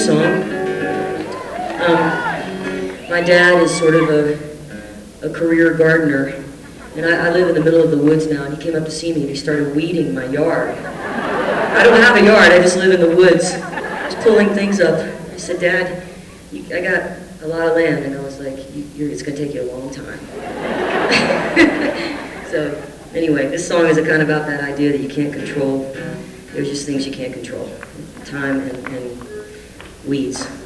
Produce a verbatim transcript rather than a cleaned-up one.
this song. Um, my dad is sort of a, a career gardener, and I, I live in the middle of the woods now, and he came up to see me and he started weeding my yard. I don't have a yard, I just live in the woods, just pulling things up. I said, Dad, you, I got a lot of land, and I was like, you, you're, it's going to take you a long time. So anyway, this song is a kind of about that idea that you can't control. There's just things you can't control. Time and, and weeds.